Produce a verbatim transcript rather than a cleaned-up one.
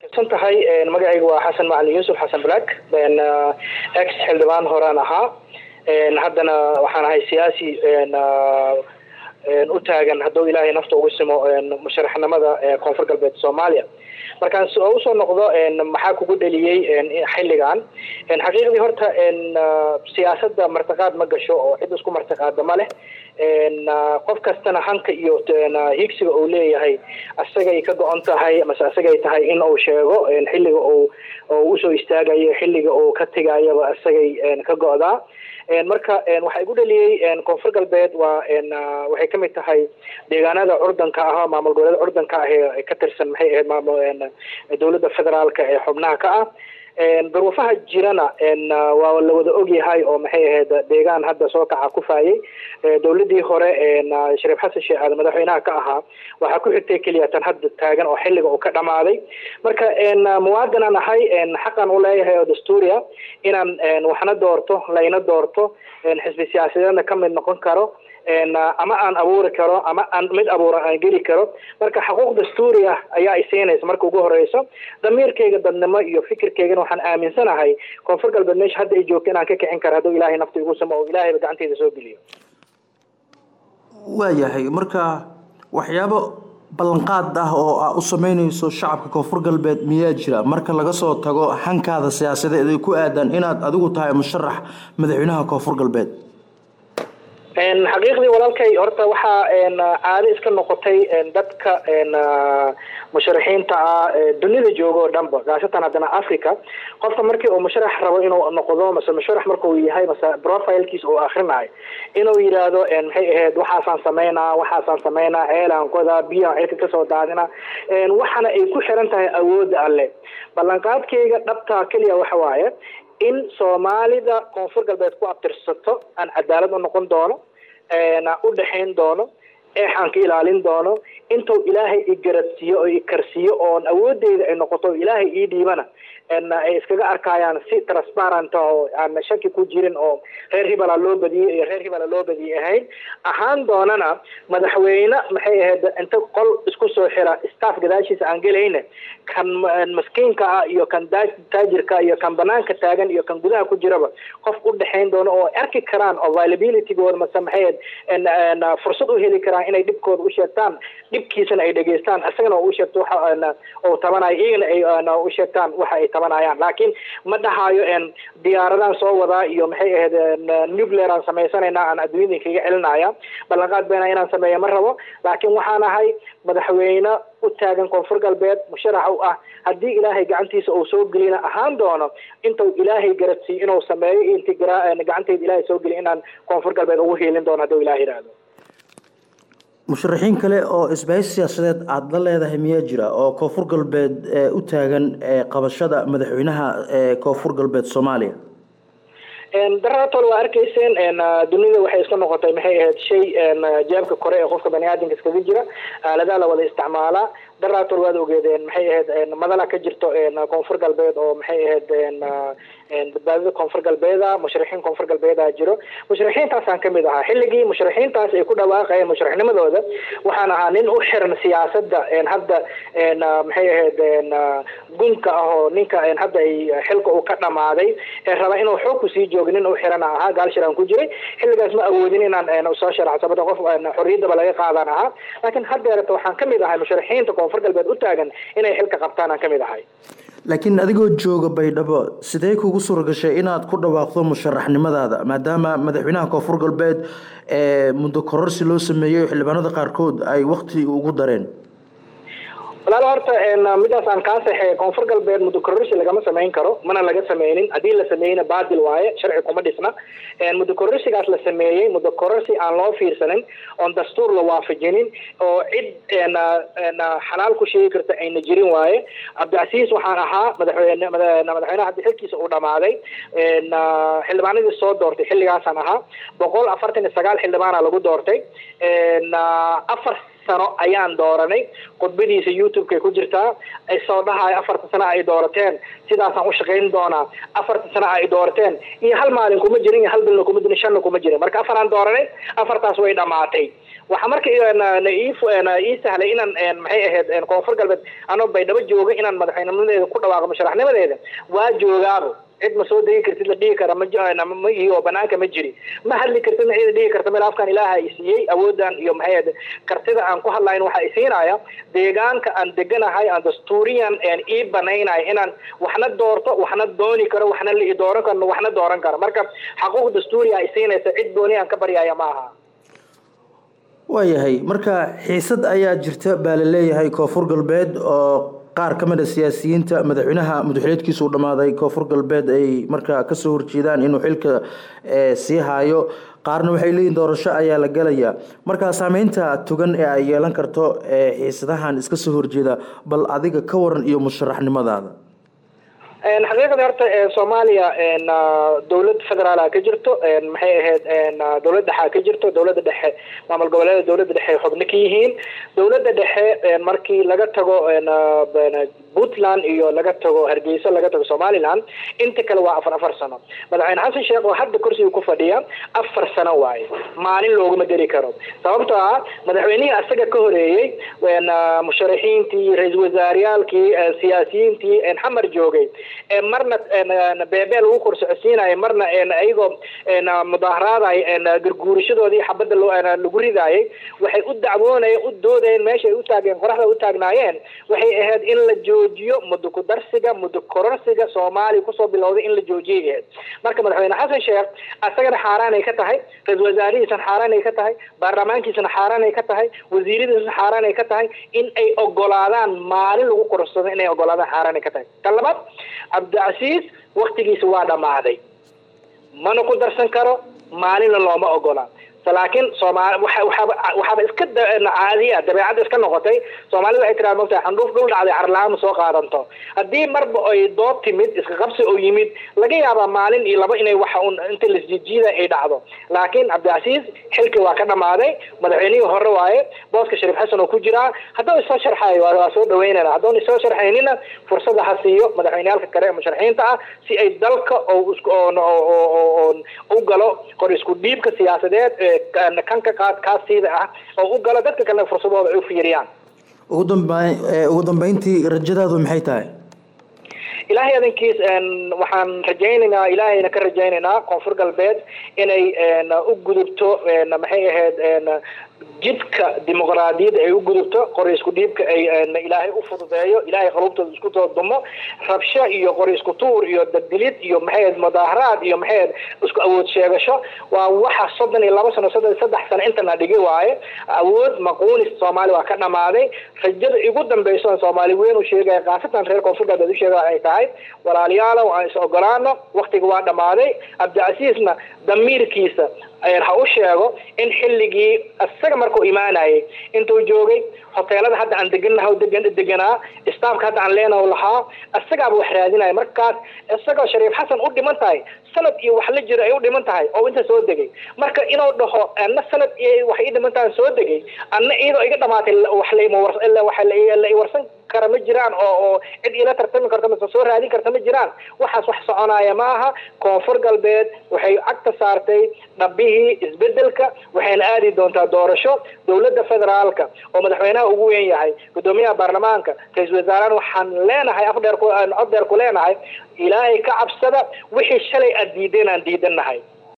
santahay magacaygu waa xasan macalin yuusuf xasan black been ex xildhibaan horaan ahaa haddana waxaan ahay siyaasi u taagan hadduu ilaahay nafta ugu simo musharaxnimada koonfur galbeed Soomaaliya markaan soo soo noqdo maxaa kugu dhaliyay xilligan xaqiiqdii horta siyaasadda martaqaad ma gasho oo cid isku martaqaad ma leh qof kastana hanka iyo higsiga uu leeyahay asaga ay ka go'an tahay ama asaga ay tahay in uu sheego xilliga uu uu soo istaagayo xilliga uu ka tagayaba asaga ka go'daa marka waxa igu dhaliyay koonfur galbeed waa waxay kamid tahay deegaanada urdanka ah maamul goboleed urdanka ah ee ka tirsan maxay ahayd maamul dawladda federaalka ee xubnaha ka ah duruufaha jirana waa la wada ogyahay oo maxay ahayd deegaan hadda soo kaca ku faayay dawladii hore Shariif Xasan Sheekh Aadan madaxweynaha ka ahaa waxa ku xigtay kaliya tan hadda taagan oo xilliga uu ka dhamaaday marka muwaadin aan ahay xaqan u leeyahay oo dastuuriya inaan waxna doorto layna doorto xisbi siyaasadeedna ka mid noqon karo ama aan abuuri karo ama aan mid abuuran aan geli karo marka xuquuq dastuuri ah ayaa ay siinaysa marka ugu horeyso damiirkayga dadnimo iyo fikirkaygana waxaan aaminsanahay koonfur galbeed meesha hadda ay joogto inaan ka kicin karo hadduu ilaahay nafta igu samo oo ilaahay gacantayda soo geliyo waayahay marka waxyaabo ballanqaad ah oo aad u sameynayso shacabka koonfur galbeed miyaa jira marka laga soo tago hankaada siyaasadeed ay ku aadan inaad adigu tahay musharax madaxweynaha koonfur galbeed xaqiiqdii walaalkay horta waxa caado iska noqotay dadka musharaxiinta ah dunida joogo dhanba gaasatan hadana Afrika qofka markii uu musharax rabo inuu noqdo ama musharax markuu yahay masa profilekiisa oo akhrinaay inuu yiraahdo maxay ahayd waxaan sameeynaa waxaan sameeynaa eelan qoda biyo ay ka soo daadina waxana ay ku xiran tahay awood alle ballanqaadkayga dhabta kaliya waxa waaye in Soomaalida koonfur galbeed ku abtirsato aan cadaalad u noqon doono ee u dhaxayn doono ee xanka ilaalin doono intuu ilaahay i garasiyo oo i karsiyo oo awoodeeda ay noqoto ilaahay ii dhiibana en ay iskaga arkayaan si transparent oo aan shaki ku jirin oo reer hibala loo badiyay iyo reer hibala loo badiyay ahayn ahaan doonana madaxweyne maxay ahayd inta qol isku soo xira staff gadaashiisa aan galayna kan maskiinka iyo kan taajirka iyo kan banaanka taagan iyo kan gudaha ku jiraba qof u dhaxayn doono oo arki karaan availability goor ma sameeyay en fursad u heli karaan inay dibkooda u sheegtaan dibkiisana ay dhageystaan asagana oo u sheegto waxa oo tabanay iyagana ay u sheegtaan waxa ay tabanayaan laakiin ma dhahayo en diyaaradan soo wada iyo maxay ahayd nuclear aan sameeysanayna aan adduunka kaga celinaya ballanqaad been inaan sameeyo ma rabo laakiin waxaan ahay madaxweyne u taagan koonfur galbeed musharax u ah hadii ilaahay gacantiisa uu soo gelina ahaan doono intuu ilaahay garatay inuu sameeyo intigra gacanteeda ilaahay soo gelin inaan koonfur galbeed ugu heelin doono hadii ilaahay raado musharaxiin kale oo isbahaysi siyaasadeed aad la leedahay miyaa jira oo koonfur galbeed u taagan qabashada madaxweynaha koonfur galbeed Soomaaliya daraatol waa arkayseen dunida waxay iska noqotay maxay ahayd shay jeebka kore ee qofka bani aadamka iskaga jira aaladaha la wada isticmaala daraatol waad ogeedeen maxay ahayd madala ka jirto koonfur galbeed oo maxay ahayd badbaadada koonfur galbeeda musharaxiin koonfur galbeeda jiro musharaxiintaas aan kamid ahaa xilligii musharaxiintaas ay ku dhawaaqayeen musharaxnimadooda waxaan ahaa nin u xiran siyaasadda hadda maxay ahayd gunka ah oo ninka hadda ay xilka uu ka dhamaaday ee raba inuu xoog ku sii joogo nin u xiran ahaa gaal shiraan ku jiray xilligaas ma awoodin inaan soo sharaxo sababta qof xorriyadda laga qaadan ahaa laakiin hadda waxaan kamid ahay musharaxiinta koonfur galbeed u taagan inay xilka qabtaan aan kamid ahay laakiin adigoo jooga Baydhabo sidee kugu suuragashay inaad ku dhawaaqdo musharaxnimadaada maadaama madaxweynaha koonfur galbeed ee muddo kororsi loo sameeyay xildhibaanada qaarkood ay waqti ugu dareen walaal horta en midaas aan ka saxay koonfur galbeed muddo kororsi lagama sameyn karo mana laga sameynin hadii la sameeyna baadil waaye sharci kuma dhisna en muddo kororsigaas la sameeyay muddo kororsi aan loo fiirsanin oo dastuur la waafajinin oo cid en xalaal ku sheegi karta ayna jirin waaye Abdicasiis waxaan ahaa madaxweyne madaxweynaha hadii xilkiisa uu dhamaaday en xildhibaanadii soo doortay xilligaas aan ahaa boqol afartan iyo sagaal xildhibaana lagu doortay en afar sano ayaan dooranay qodbadiisa YouTube-ka ku jirtaa ay soo dhahay afarta sano ay doorateen sidaas aan u shaqeyn doonaa afarta sano ay doorateen iyo hal maalin kuma jirin hal bil kuma jirin shan kuma jirin marka afar aan dooranay afartaas way dhamaatay waxa markii na iif na isahlay inaan maxay ahayd koonfur galbeed anoo baydhabo jooga inaan madaxweynadeeda ku dhawaaqo musharaxnimadeeda waa joogaabo cid ma soo degi kartid la dhigi kara ma jiraan ma iyo banaanka ma jiri ma hadli kartid ma cid dhigi karta meel afkan ilaahay siiyay awoodan iyo maxay ahayd kartida aan ku hadlayn waxa isiinaya deegaanka aan deganahay aan dastuuriyan aan ii banaynay inaan waxna doorto waxna dooni karo waxna la dooran karo waxna dooran karo marka xaquuq dastuuri ay siinaysa cid dooni aan ka baryaaya ma aha waayahay marka xiisad ayaa jirta baa la leeyahay koonfur galbeed oo qaar ka mid ah siyaasiyiinta madaxweynaha madaxweynaadkiisu u dhamaaday koonfur galbeed ay markaa ka soo horjeedaan inuu xilka sii haayo qaarna waxay leeyihiin doorasho ayaa la galayaa markaa saameynta togan ee ay yeelan karto xiisadahan iska soo horjeeda bal adiga ka waran iyo musharaxnimadaada xaqiiqda horta Soomaaliya dawlad federaal ka jirto maxay ahayd dawlad dhexe ka jirto dawladda dhexe maamul goboleedyada dawladda dhexe xubno ka yihiin dawladda dhexe markii laga tago Puntland iyo laga tago Hargeysa laga tago Somaliland inta kale waa afar afar sano madaxweyne Xasan Sheekh oo hadda kursiga ku fadhiya afar sano waaye maalin looguma dari karo sababtoo ah madaxweynaha asaga ka horeeyay weena musharaxiintii ra'iisul wasaariyaalkii siyaasiyiintii ee xamar joogay ee marna beebeel uu kursocsiinay marna ayagoo mudaharaad ay garguurishadoodii xabada loo lagu ridaayay waxay u dacwoonayeen u doodeen meesha ay u taageen qoraxda u taagnaayeen waxay ahayd in la joojiyo muddo ku darsiga muddo kororsiga Soomaaliya ku soo bilowday in la joojiyo marka madaxweyne Xasan Sheekh asagana xaaraan ay ka tahay ra'iisul wasaarihiisa xaaraan ay ka tahay baarlamaankiisa xaaraan ay ka tahay wasiiradiisa xaaraan ay ka tahay in ay ogolaadaan maalin lagu korsado in ay ogolaadaan xaaraan ay ka tahay talabaad Cabdicasiis waqtigiisa waa dhamaaday mana ku darsan karo maalin looma ogola laakiin Soomaali waxa waxa iska caadiya dabeecad iska noqotay Soomaalidu waxay tiraahdaa markaa xandhuuf dul dhacday carlaan soo qaadanto hadii marba ay dood timid iska qabsi oo yimid laga yaabaa maalin iyo laba inay waxa inta la jijiida ay dhacdo laakiin Cabdicasiis xilkii waa ka dhamaaday madaxweynihii hore waaye booska Shariif Xasan oo ku jira haddii uu soo sharxayo waa soo dhaweynayna haddii uu soo sharxaynina fursad ha siiyo madaxweynayaalka kale ee musharaxiinta ah si ay dalka oo oo oo galo qor isku dhiibka siyaasadeed kan ka qaad kaasida ah oo u gala dadka kale fursadooda ay u fiiriyaan ugu dambeyn ugu dambeyntii rajadaadu maxay tahay ilaahay adankiis waxaan rajaynaynaa ilaahayna ka rajaynaynaa koonfur galbeed inay u gudubto maxay ahayd jidka dimuqraadiyadda ay u gudubto qori isku dhiibka ay ilaahay u fududeeyo ilaahay qalbtooda isku dumo rabsho iyo qori isku tuur iyo dadilid iyo maxay mudaharaad iyo maxay isku awood sheegasho waa waxa soddon iyo laba sano soddon iyo saddex sano inta la dhigay waaye awood maquunis Soomaali waa ka dhamaaday rajada ugu dambayso Soomaali weyn u sheegay qaasatan reer koonfur galbeed u sheegay ay tahay walaalayaal oo is ogolaano waqtiga waa dhamaaday Cabdicasiisna damiirkiisa ay ha u sheego in xilligii asaga markuu iimaanayay intuu joogay hoteelada hadda aan deganahay degan deganaa istaafka hadda aan leenahay lahaa asaga wax raadinay markaas asaga Shariif Xasan u dhiman tahay sanad iyo wax la jiro ay u dhiman tahay oo inta soo degay marka inuu dhaho anna sanad iyo wax ii dhiman tahay soo degay anna iyadoo iga dhamaatay wax leeymo war illa wax la warsan kara ma jiraan oo oo cid ila tartami karta ma soo raadin karta ma jiraan waxaas wax soconaya ma aha koonfur galbeed waxay agta saartay dhabihii isbedelka waxayna aadi doontaa doorasho dawladda federaalka oo madaxweynaha ugu weyn yahay gudoomiyaha baarlamaanka ra'iisul wasaaraha waxaan leenahay afdheer ku aan afdheer ku leenahay ilaahay ka cabsada wixii shalay aad diideen aan diidanahay